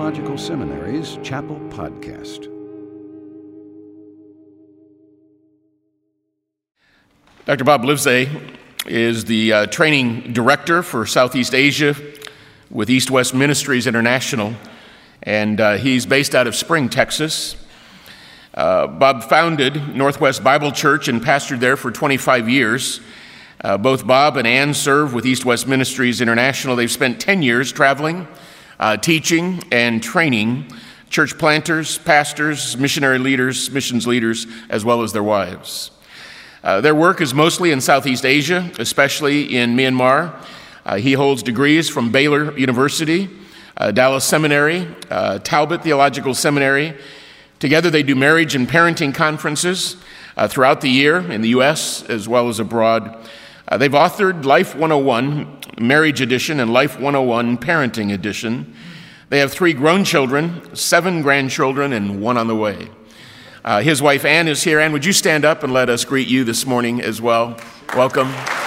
Theological Seminary's Chapel Podcast. Dr. Bob Livesay is the training director for Southeast Asia with East West Ministries International, and he's based out of Spring, Texas. Bob founded Northwest Bible Church and pastored there for 25 years. Both Bob and Ann serve with East West Ministries International. They've spent 10 years traveling, teaching, and training church planters, pastors, missionary leaders, missions leaders, as well as their wives. Their work is mostly in Southeast Asia, especially in Myanmar. He holds degrees from Baylor University, Dallas Seminary, Talbot Theological Seminary. Together they do marriage and parenting conferences throughout the year in the U.S. as well as abroad. They've authored Life 101 Marriage Edition and Life 101 Parenting Edition. They have 3 grown children, 7 grandchildren, and 1 on the way. His wife Ann is here. Ann, would you stand up and let us greet you this morning as well? Welcome.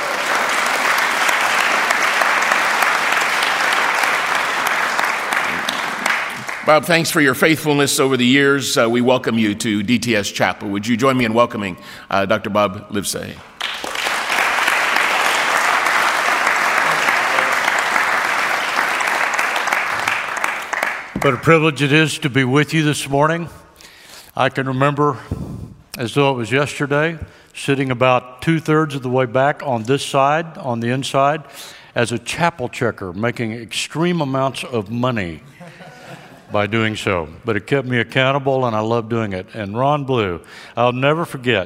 Bob, thanks for your faithfulness over the years. We welcome you to DTS Chapel. Would you join me in welcoming Dr. Bob Livesay? What a privilege it is to be with you this morning. I can remember, as though it was yesterday, sitting about 2/3 of the way back on this side, on the inside, as a chapel checker, making extreme amounts of money by doing so. But it kept me accountable, and I love doing it. And Ron Blue, I will never forget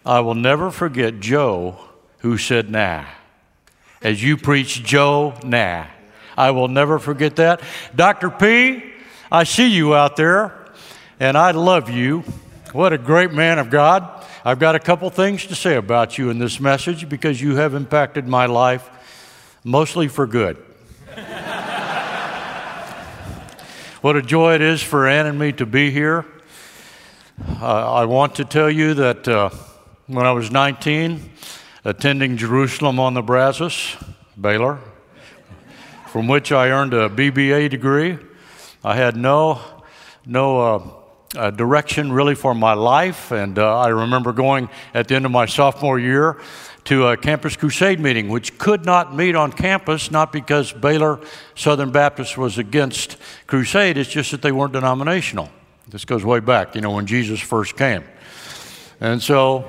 Joe, who said, "Nah." As you preach, Joe, nah. I will never forget that. Dr. P., I see you out there, and I love you. What a great man of God. I've got a couple things to say about you in this message because you have impacted my life, mostly for good. What a joy it is for Ann and me to be here. I want to tell you that when I was 19, attending Jerusalem on the Brazos, Baylor, from which I earned a BBA degree, I had no direction really for my life, and I remember going at the end of my sophomore year to a campus crusade meeting, which could not meet on campus, not because Baylor Southern Baptist was against crusade, it's just that they weren't denominational. This goes way back, when Jesus first came. And so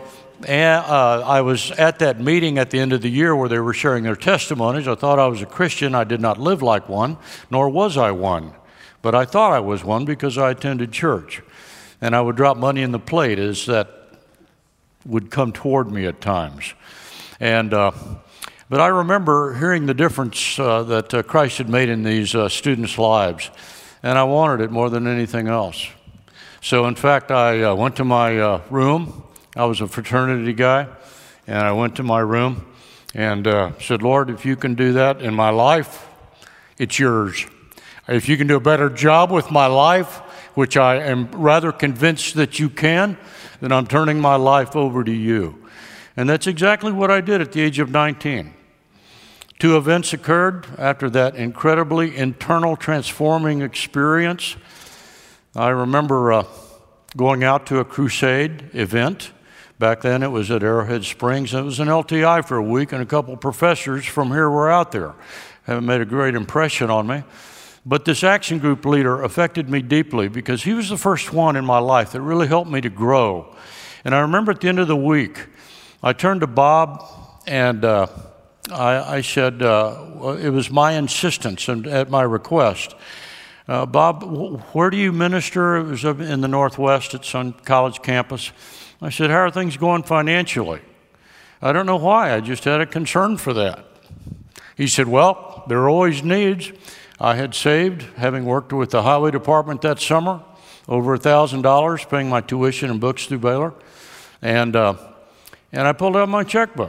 I was at that meeting at the end of the year where they were sharing their testimonies. I thought I was a Christian. I did not live like one, nor was I one. But I thought I was one because I attended church. And I would drop money in the plate as that would come toward me at times. And but I remember hearing the difference that Christ had made in these students' lives. And I wanted it more than anything else. So in fact, I went to my room. I was a fraternity guy. And I went to my room and said, "Lord, if you can do that in my life, it's yours. If you can do a better job with my life, which I am rather convinced that you can, then I'm turning my life over to you." And that's exactly what I did at the age of 19. 2 events occurred after that incredibly internal transforming experience. I remember going out to a crusade event. Back then it was at Arrowhead Springs. It was an LTI for a week, and a couple professors from here were out there. It made a great impression on me. But this action group leader affected me deeply because he was the first one in my life that really helped me to grow. And I remember at the end of the week, I turned to Bob and I said, it was my insistence and at my request, "Bob, where do you minister?" It was up in the Northwest at some college campus. I said, "How are things going financially?" I don't know why, I just had a concern for that. He said, "Well, there are always needs." I had saved, having worked with the highway department that summer, over $1,000, paying my tuition and books through Baylor. And I pulled out my checkbook.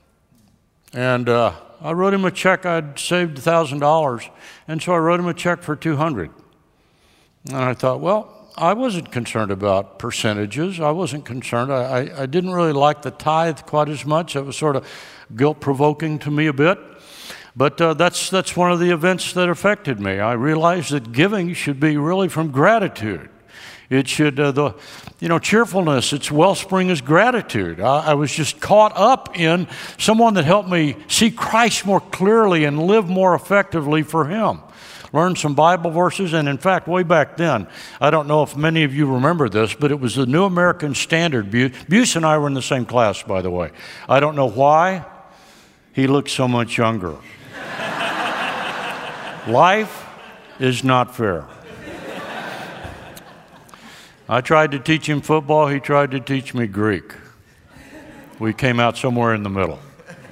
And I wrote him a check. I'd saved $1,000. And so I wrote him a check for $200. And I thought, well, I wasn't concerned about percentages. I wasn't concerned. I didn't really like the tithe quite as much. It was sort of guilt-provoking to me a bit. But that's one of the events that affected me. I realized that giving should be really from gratitude. It should, cheerfulness, its wellspring is gratitude. I was just caught up in someone that helped me see Christ more clearly and live more effectively for Him. Learned some Bible verses, and in fact, way back then, I don't know if many of you remember this, but it was the New American Standard. Buse and I were in the same class, by the way. I don't know why. He looked so much younger. Life is not fair. I tried to teach him football. He tried to teach me Greek. We came out somewhere in the middle.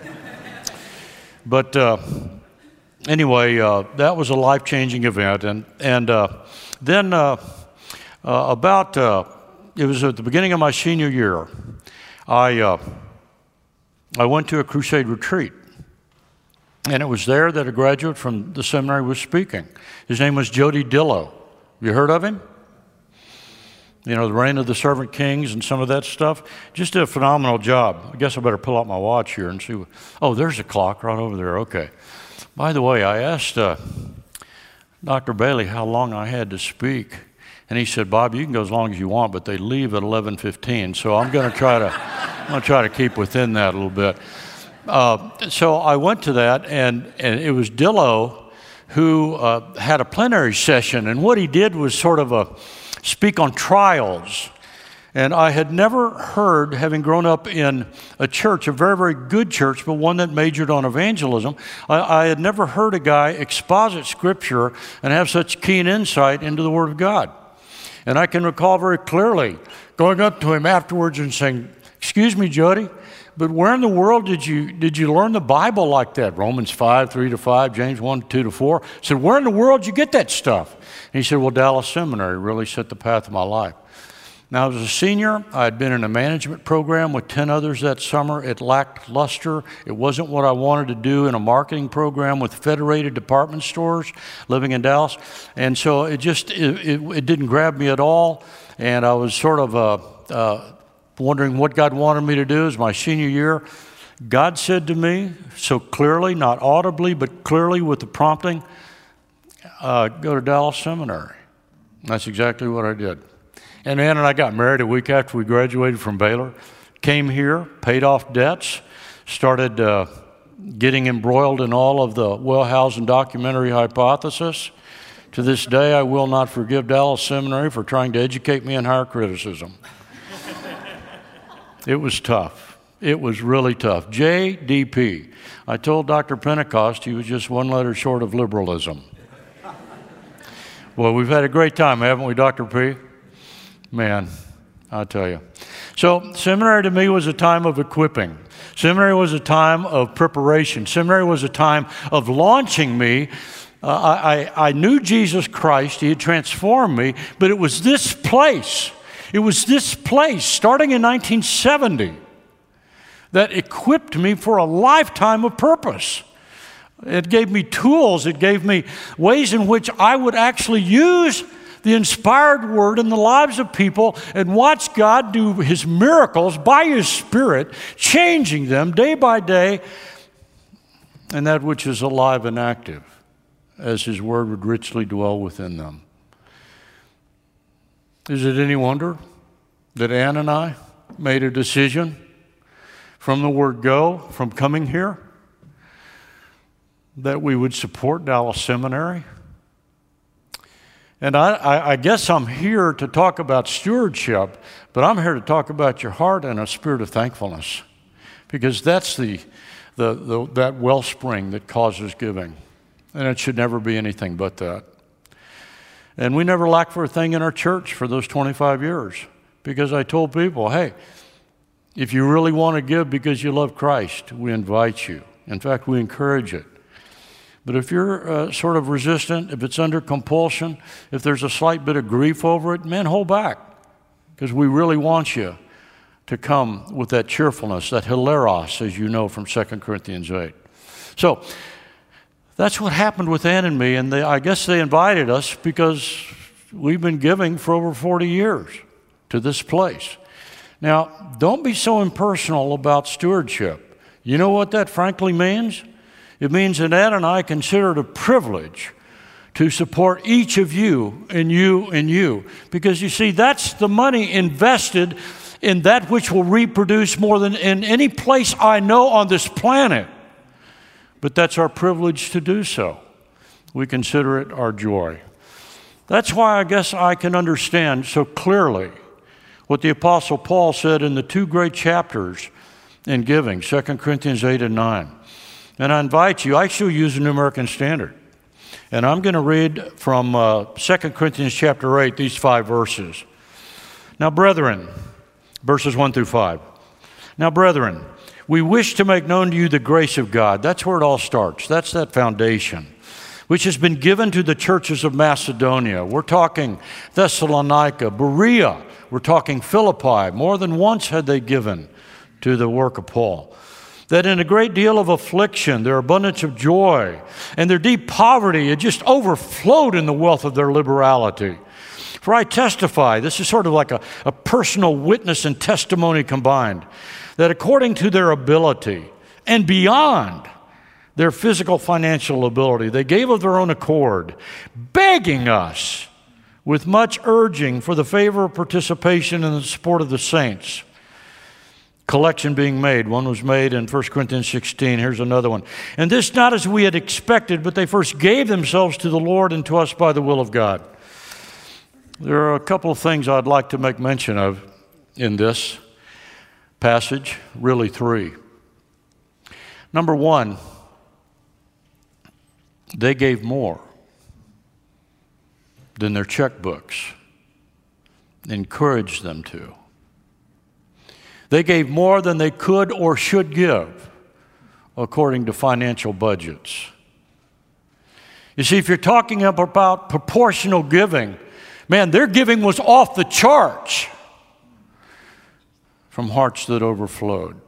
But anyway, that was a life-changing event. And then it was at the beginning of my senior year, I went to a crusade retreat. And it was there that a graduate from the seminary was speaking. His name was Jody Dillow. You heard of him? The Reign of the Servant Kings and some of that stuff. Just did a phenomenal job. I guess I better pull out my watch here and see. There's a clock right over there. Okay. By the way, I asked Dr. Bailey how long I had to speak. And he said, Bob, you can go as long as you want, but they leave at 11:15. So I'm going to try to keep within that a little bit. So I went to that, and it was Dillow who had a plenary session, and what he did was sort of speak on trials. And I had never heard, having grown up in a church, a very, very good church, but one that majored on evangelism, I had never heard a guy exposit Scripture and have such keen insight into the Word of God. And I can recall very clearly going up to him afterwards and saying, "Excuse me, Jody, but where in the world did you learn the Bible like that? Romans 5, 3-5, James 1, 2-4. I said, where in the world did you get that stuff? And he said, well, Dallas Seminary really set the path of my life. Now, as a senior, I had been in a management program with 10 others that summer. It lacked luster. It wasn't what I wanted to do in a marketing program with Federated Department Stores living in Dallas. And so it didn't grab me at all. And I was sort of wondering what God wanted me to do. As my senior year, God said to me so clearly, not audibly, but clearly with the prompting, go to Dallas Seminary. And that's exactly what I did. And Ann and I got married a week after we graduated from Baylor, came here, paid off debts, started getting embroiled in all of the Wellhausen documentary hypothesis. To this day, I will not forgive Dallas Seminary for trying to educate me in higher criticism. It was tough. It was really tough. JDP. I told Dr. Pentecost he was just one letter short of liberalism. Well, we've had a great time, haven't we, Dr. P? Man, I'll tell you. So seminary to me was a time of equipping. Seminary was a time of preparation. Seminary was a time of launching me. I knew Jesus Christ. He had transformed me, but it was this place. It was this place, starting in 1970, that equipped me for a lifetime of purpose. It gave me tools. It gave me ways in which I would actually use the inspired word in the lives of people and watch God do His miracles by His Spirit, changing them day by day, and that which is alive and active, as His word would richly dwell within them. Is it any wonder that Ann and I made a decision from the word go, from coming here, that we would support Dallas Seminary? And I guess I'm here to talk about stewardship, but I'm here to talk about your heart and a spirit of thankfulness, because that's that wellspring that causes giving, and it should never be anything but that. And we never lacked for a thing in our church for those 25 years, because I told people, hey, if you really want to give because you love Christ, we invite you. In fact, we encourage it. But if you're sort of resistant, if it's under compulsion, if there's a slight bit of grief over it, man, hold back, because we really want you to come with that cheerfulness, that hilaros, as you know from 2 Corinthians 8. So that's what happened with Ann and me, and I guess they invited us because we've been giving for over 40 years to this place. Now, don't be so impersonal about stewardship. You know what that frankly means? It means that Ed and I consider it a privilege to support each of you and you and you. Because you see, that's the money invested in that which will reproduce more than in any place I know on this planet. But that's our privilege to do so. We consider it our joy. That's why I guess I can understand so clearly what the Apostle Paul said in the 2 great chapters in giving, 2 Corinthians 8 and 9. And I invite you, I still use the New American Standard. And I'm going to read from 2 Corinthians chapter 8, these 5 verses. Now, brethren, verses 1 through 5. Now, brethren, we wish to make known to you the grace of God. That's where it all starts. That's that foundation, which has been given to the churches of Macedonia. We're talking Thessalonica, Berea. We're talking Philippi. More than once had they given to the work of Paul. That in a great deal of affliction, their abundance of joy, and their deep poverty, it just overflowed in the wealth of their liberality. For I testify, this is sort of like a personal witness and testimony combined, that according to their ability and beyond their physical financial ability, they gave of their own accord, begging us with much urging for the favor of participation in the support of the saints. Collection being made. One was made in 1 Corinthians 16. Here's another one. And this not as we had expected, but they first gave themselves to the Lord and to us by the will of God. There are a couple of things I'd like to make mention of in this passage, really 3. Number 1, they gave more than their checkbooks encouraged them to. They gave more than they could or should give according to financial budgets. You see, if you're talking about proportional giving, man, their giving was off the charts from hearts that overflowed.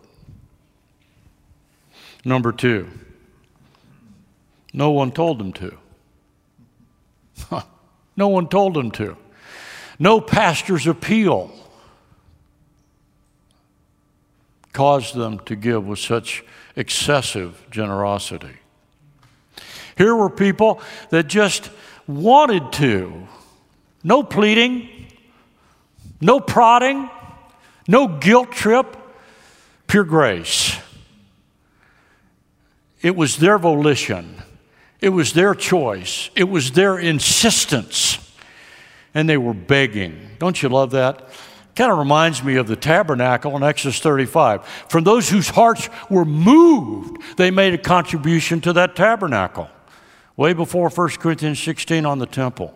Number 2, no one told them to. No one told them to. No pastor's appeal caused them to give with such excessive generosity. Here were people that just wanted to. No pleading, no prodding, no guilt trip, pure grace. It was their volition. It was their choice. It was their insistence. And they were begging. Don't you love that? Kind of reminds me of the tabernacle in Exodus 35. From those whose hearts were moved, they made a contribution to that tabernacle. Way before 1 Corinthians 16 on the temple.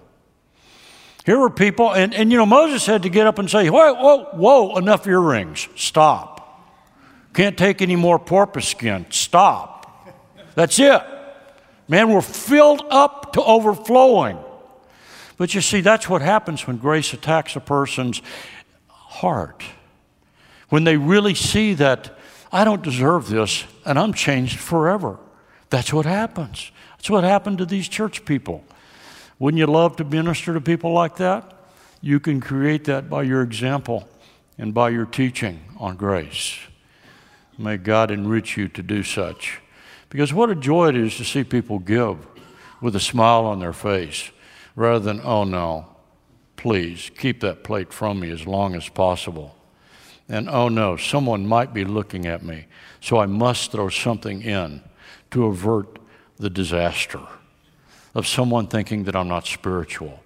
Here were people, and you know, Moses had to get up and say, whoa, enough earrings. Stop. Can't take any more porpoise skin. Stop. That's it. Man, we're filled up to overflowing. But you see, that's what happens when grace attacks a person's heart. When they really see that I don't deserve this and I'm changed forever. That's what happens. That's what happened to these church people. Wouldn't you love to minister to people like that? You can create that by your example and by your teaching on grace. May God enrich you to do such. Because what a joy it is to see people give with a smile on their face rather than, oh no, please keep that plate from me as long as possible. And oh no, someone might be looking at me, so I must throw something in to avert the disaster of someone thinking that I'm not spiritual.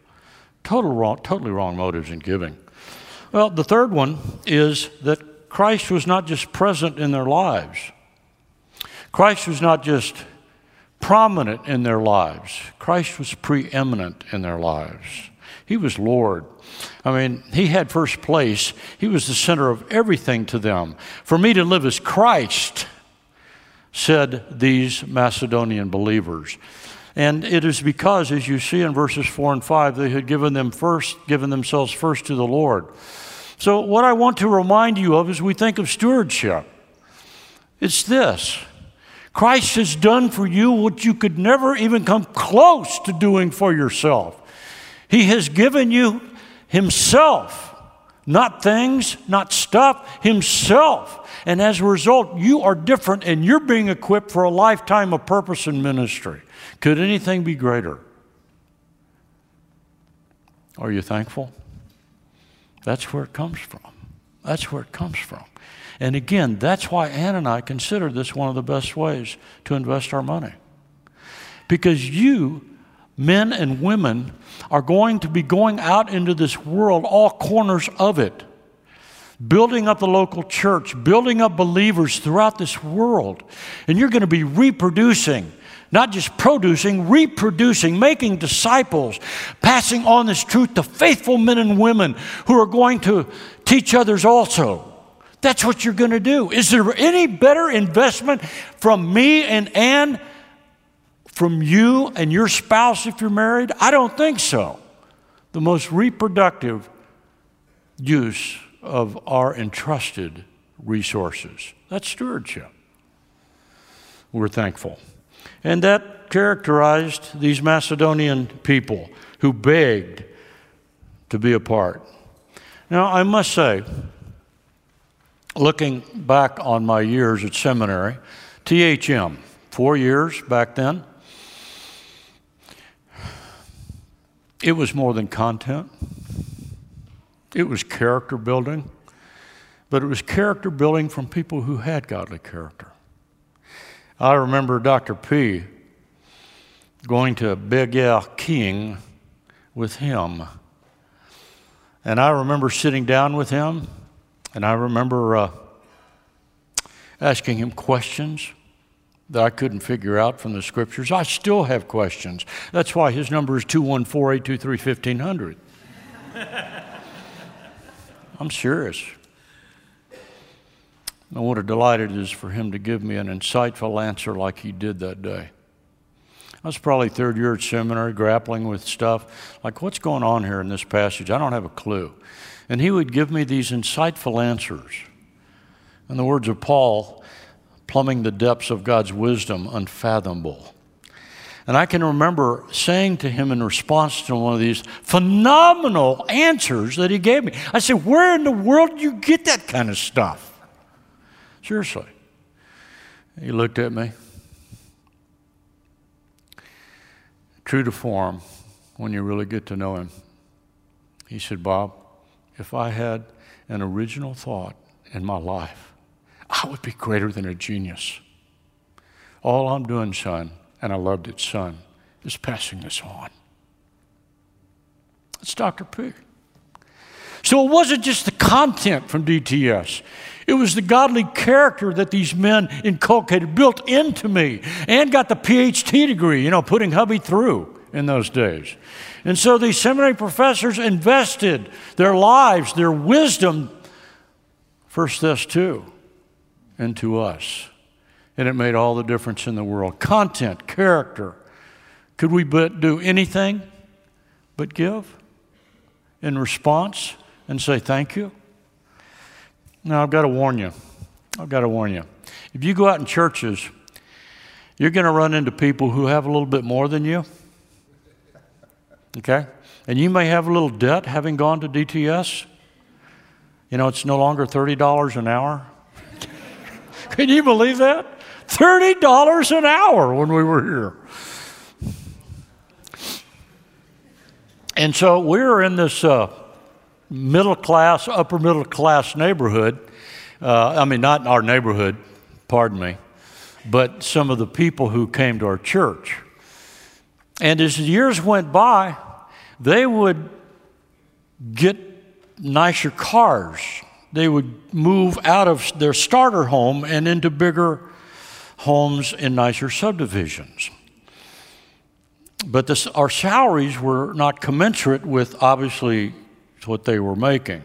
Totally wrong motives in giving. Well, the third one is that Christ was not just present in their lives. Christ was not just prominent in their lives. Christ was preeminent in their lives. He was Lord. I mean, he had first place. He was the center of everything to them. For me to live as Christ, said these Macedonian believers. And it is because, as you see in verses 4 and 5, they had given themselves first to the Lord. So what I want to remind you of as we think of stewardship, it's this. Christ has done for you what you could never even come close to doing for yourself. He has given you himself, not things, not stuff, himself. And as a result, you are different and you're being equipped for a lifetime of purpose and ministry. Could anything be greater? Are you thankful? That's where it comes from. That's where it comes from. And again, that's why Ann and I consider this one of the best ways to invest our money. Because you, men and women, are going to be going out into this world, all corners of it, building up the local church, building up believers throughout this world. And you're going to be reproducing, not just producing, reproducing, making disciples, passing on this truth to faithful men and women who are going to teach others also. That's what you're going to do. Is there any better investment from me and Ann, from you and your spouse if you're married? I don't think so. The most reproductive use of our entrusted resources. That's stewardship. We're thankful. And that characterized these Macedonian people who begged to be a part. Now, I must say, looking back on my years at seminary, THM, 4 years back then, it was more than content. It was character building, but it was character building from people who had godly character. I remember Dr. P going to Burger King with him, and I remember sitting down with him, and I remember asking him questions that I couldn't figure out from the scriptures. I still have questions. That's why his number is 214-823-1500. I'm serious. And what a delight it is for him to give me an insightful answer like he did that day. I was probably third year at seminary, grappling with stuff like, what's going on here in this passage? I don't have a clue. And he would give me these insightful answers. In the words of Paul, plumbing the depths of God's wisdom, unfathomable. And I can remember saying to him in response to one of these phenomenal answers that he gave me, I said, where in the world do you get that kind of stuff? Seriously. He looked at me. True to form, when you really get to know him, he said, Bob, if I had an original thought in my life, I would be greater than a genius. All I'm doing, son, and I loved it, son, is passing this on. It's Dr. P. So it wasn't just the content from DTS. It was the godly character that these men inculcated, built into me, and got the PhD degree, putting hubby through in those days. And so these seminary professors invested their lives, their wisdom, 1 Thess 2, into us. And it made all the difference in the world. Content, character. Could we do anything but give in response and say thank you? Now, I've got to warn you. If you go out in churches, you're going to run into people who have a little bit more than you. Okay? And you may have a little debt having gone to DTS. It's no longer $30 an hour. Can you believe that? $30 an hour when we were here. And so we're in this middle class, upper middle class neighborhood. Not our neighborhood, pardon me, but some of the people who came to our church. And as the years went by, they would get nicer cars. They would move out of their starter home and into bigger homes in nicer subdivisions. But our salaries were not commensurate with, obviously, what they were making.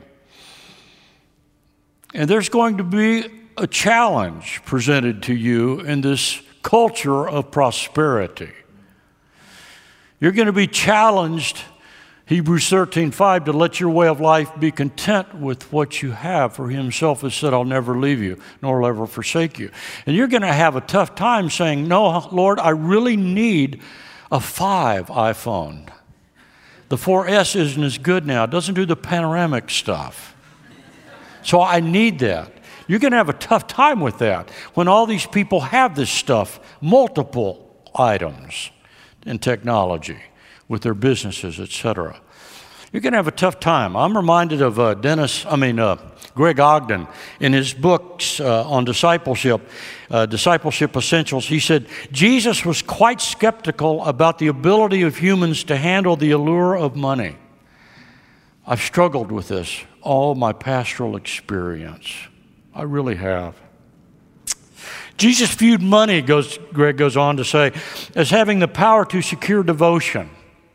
And there's going to be a challenge presented to you in this culture of prosperity. You're going to be challenged, Hebrews 13:5, to let your way of life be content with what you have. For he himself has said, I'll never leave you, nor will ever forsake you. And you're going to have a tough time saying, no, Lord, I really need a 5 iPhone. The 4S isn't as good now. It doesn't do the panoramic stuff. So I need that. You're going to have a tough time with that when all these people have this stuff, multiple items in technology with their businesses, etc. You're going to have a tough time. I'm reminded of Greg Ogden in his books on discipleship, Discipleship Essentials. He said, Jesus was quite skeptical about the ability of humans to handle the allure of money. I've struggled with this all my pastoral experience. I really have. Jesus viewed money, Greg goes on to say, as having the power to secure devotion.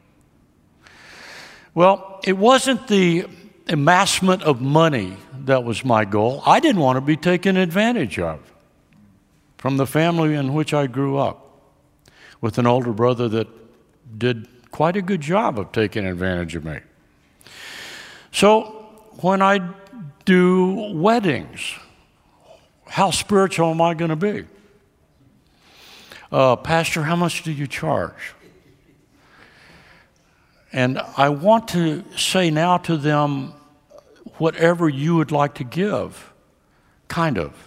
Well, it wasn't the amassment of money that was my goal. I didn't want to be taken advantage of from the family in which I grew up, with an older brother that did quite a good job of taking advantage of me. So when I do weddings, how spiritual am I going to be? Pastor, how much do you charge? And I want to say now to them, whatever you would like to give, kind of.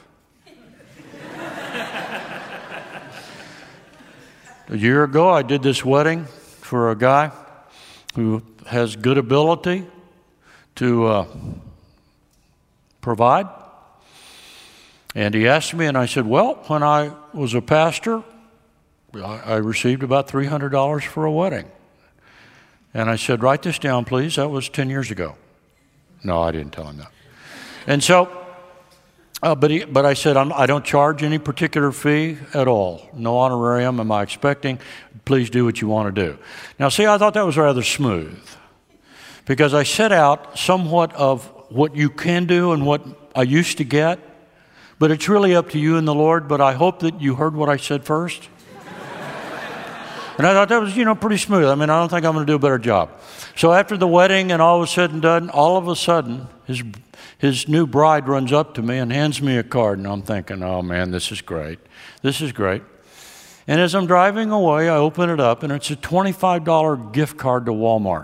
A year ago, I did this wedding for a guy who has good ability to provide. And he asked me, and I said, well, when I was a pastor, I received about $300 for a wedding. And I said, write this down, please. That was 10 years ago. No, I didn't tell him that. And so, but I said, I don't charge any particular fee at all. No honorarium am I expecting. Please do what you want to do. Now, see, I thought that was rather smooth, because I set out somewhat of what you can do and what I used to get, but it's really up to you and the Lord, but I hope that you heard what I said first. And I thought that was, pretty smooth. I don't think I'm going to do a better job. So after the wedding and all was said and done, all of a sudden, his new bride runs up to me and hands me a card, and I'm thinking, oh man, this is great. This is great. And as I'm driving away, I open it up, and it's a $25 gift card to Walmart.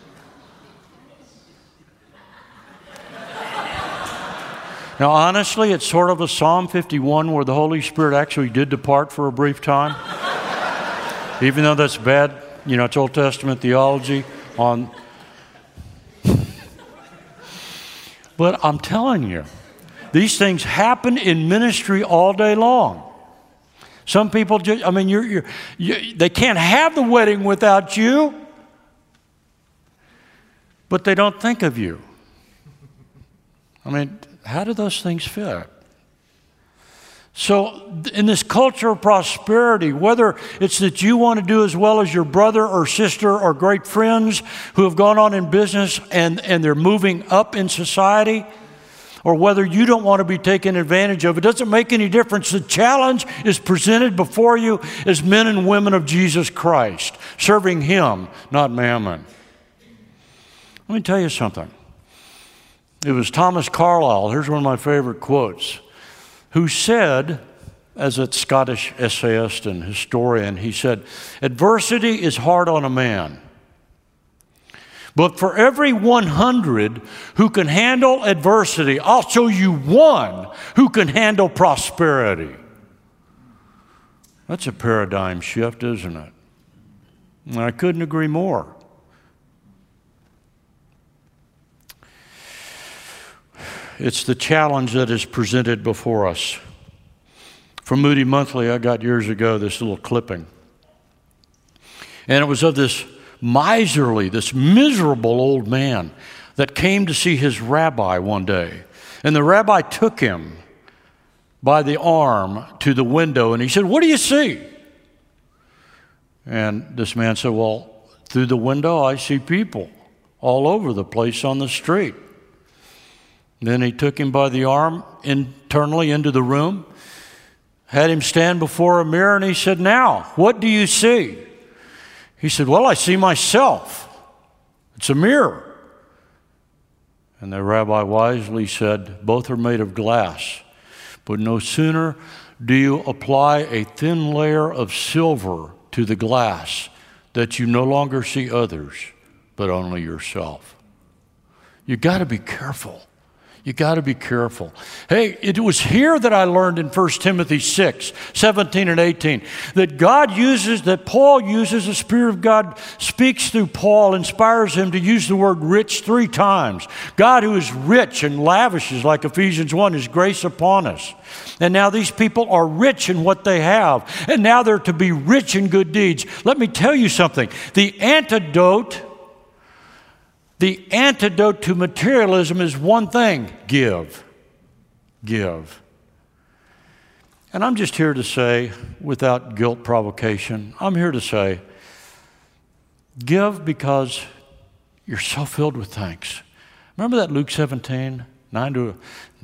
Now, honestly, it's sort of a Psalm 51 where the Holy Spirit actually did depart for a brief time. Even though that's bad, it's Old Testament theology on. But I'm telling you, these things happen in ministry all day long. Some people just, they can't have the wedding without you, but they don't think of you. How do those things fit? So in this culture of prosperity, whether it's that you want to do as well as your brother or sister or great friends who have gone on in business and they're moving up in society, or whether you don't want to be taken advantage of, it doesn't make any difference. The challenge is presented before you as men and women of Jesus Christ, serving Him, not mammon. Let me tell you something. It was Thomas Carlyle, here's one of my favorite quotes, who said, as a Scottish essayist and historian, he said, adversity is hard on a man, but for every 100 who can handle adversity, I'll show you one who can handle prosperity. That's a paradigm shift, isn't it? And I couldn't agree more. It's the challenge that is presented before us. From Moody Monthly, I got years ago this little clipping. And it was of this miserly, this miserable old man that came to see his rabbi one day. And the rabbi took him by the arm to the window and he said, what do you see? And this man said, well, through the window I see people all over the place on the street. Then he took him by the arm internally into the room, had him stand before a mirror, and he said, now, what do you see? He said, well, I see myself. It's a mirror. And the rabbi wisely said, both are made of glass, but no sooner do you apply a thin layer of silver to the glass that you no longer see others, but only yourself. You got to be careful. You got to be careful. Hey, it was here that I learned in 1 Timothy 6, 17 and 18, that Paul uses, the Spirit of God speaks through Paul, inspires him to use the word rich 3 times. God, who is rich and lavishes, like Ephesians 1, his grace upon us. And now these people are rich in what they have. And now they're to be rich in good deeds. Let me tell you something. The antidote to materialism is one thing: give. Give. And I'm just here to say, without guilt provocation, I'm here to say, give because you're so filled with thanks. Remember that Luke 17, 11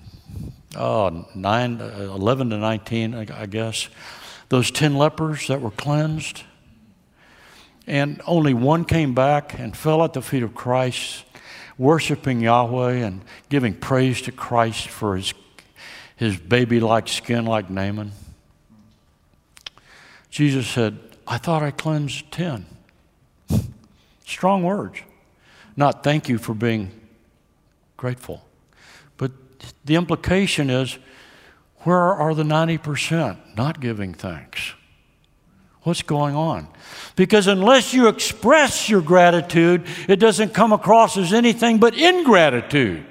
to 19, I guess? Those 10 lepers that were cleansed? And only one came back and fell at the feet of Christ, worshiping Yahweh and giving praise to Christ for his baby-like skin like Naaman. Jesus said, I thought I cleansed 10. Strong words. Not thank you for being grateful. But the implication is, where are the 90% not giving thanks? What's going on? Because unless you express your gratitude, it doesn't come across as anything but ingratitude,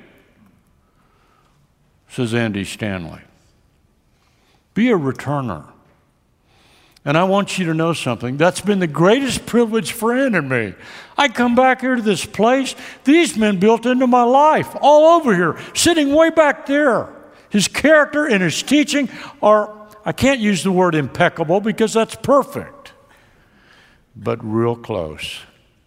says Andy Stanley. Be a returner. And I want you to know something. That's been the greatest privilege for Ann and me. I come back here to this place. These men built into my life all over here, sitting way back there. His character and his teaching are, I can't use the word impeccable because that's perfect, but real close.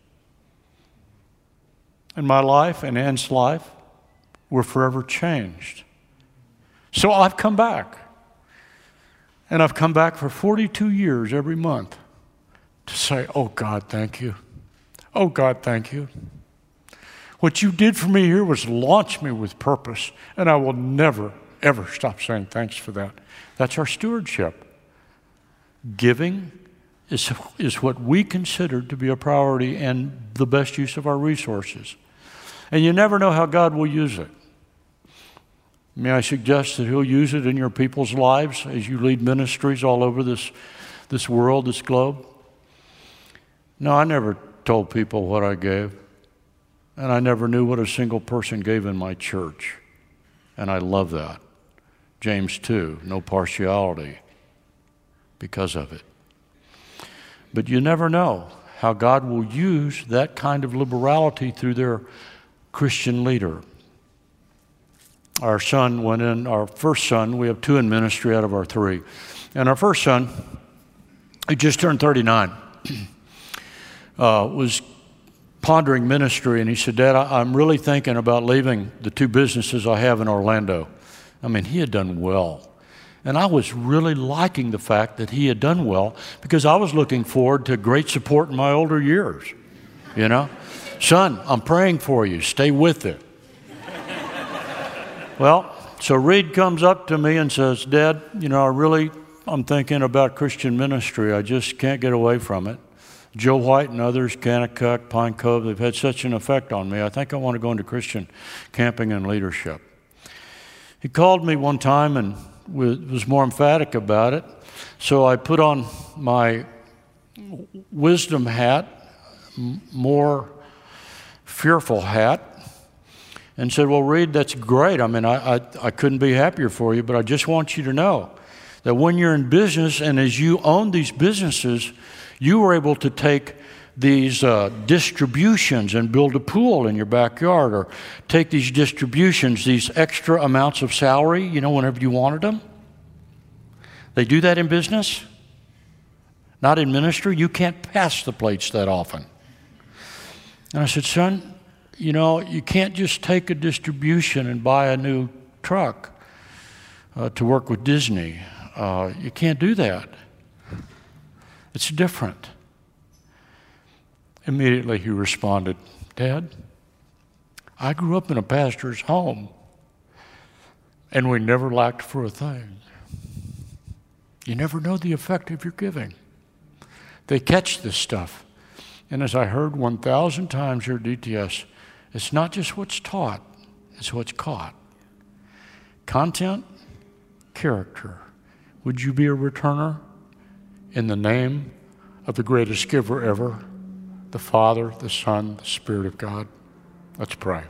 In my life and Ann's life, we're forever changed. So I've come back. And I've come back for 42 years every month to say, oh God, thank you. Oh God, thank you. What you did for me here was launch me with purpose, and I will never, ever stop saying thanks for that. That's our stewardship. Giving is what we consider to be a priority and the best use of our resources. And you never know how God will use it. May I suggest that He'll use it in your people's lives as you lead ministries all over this world, this globe? No, I never told people what I gave. And I never knew what a single person gave in my church. And I love that. James 2, no partiality because of it. But you never know how God will use that kind of liberality through their Christian leader. Our son went in, our first son, we have 2 in ministry out of our 3. And our first son, he just turned 39, was pondering ministry, and he said, Dad, I'm really thinking about leaving the 2 businesses I have in Orlando. I mean, he had done well. And I was really liking the fact that he had done well because I was looking forward to great support in my older years, you know? Son, I'm praying for you. Stay with it. Well, so Reed comes up to me and says, Dad, you know, I'm thinking about Christian ministry. I just can't get away from it. Joe White and others, Kanakuk, Pine Cove, they've had such an effect on me. I think I want to go into Christian camping and leadership. He called me one time and was more emphatic about it. So I put on my wisdom hat, more fearful hat, and said, well, Reed, that's great. I mean, I couldn't be happier for you, but I just want you to know that when you're in business and as you own these businesses, you were able to take these distributions and build a pool in your backyard, or take these distributions, these extra amounts of salary, you know, whenever you wanted them. They do that in business, not in ministry. You can't pass the plates that often. And I said, son, you know, you can't just take a distribution and buy a new truck to work with Disney. You can't do that. It's different. Immediately he responded, Dad, I grew up in a pastor's home, and we never lacked for a thing. You never know the effect of your giving. They catch this stuff. And as I heard 1,000 times here at DTS, it's not just what's taught, it's what's caught. content, character. Would you be a returner in the name of the greatest giver ever, the Father, the Son, the Spirit of God? Let's pray.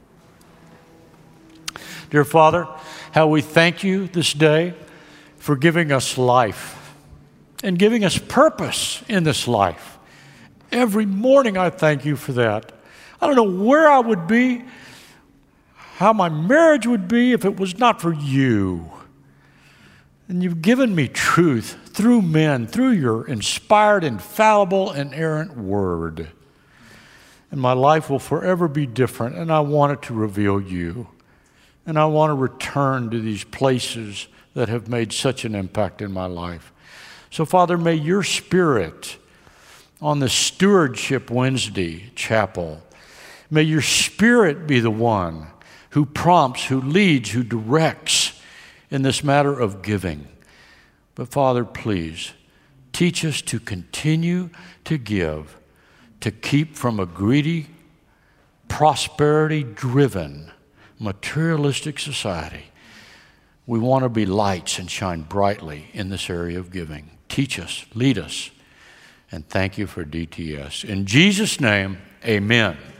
Dear Father, how we thank you this day for giving us life and giving us purpose in this life. Every morning I thank you for that. I don't know where I would be, how my marriage would be if it was not for you. And you've given me truth through men, through your inspired, infallible, inerrant word. And my life will forever be different, and I want it to reveal you. And I want to return to these places that have made such an impact in my life. So, Father, may your Spirit on the Stewardship Wednesday chapel, may your Spirit be the one who prompts, who leads, who directs in this matter of giving. But Father, please, teach us to continue to give, to keep from a greedy, prosperity-driven, materialistic society. We want to be lights and shine brightly in this area of giving. Teach us, lead us, and thank you for DTS. In Jesus' name, amen.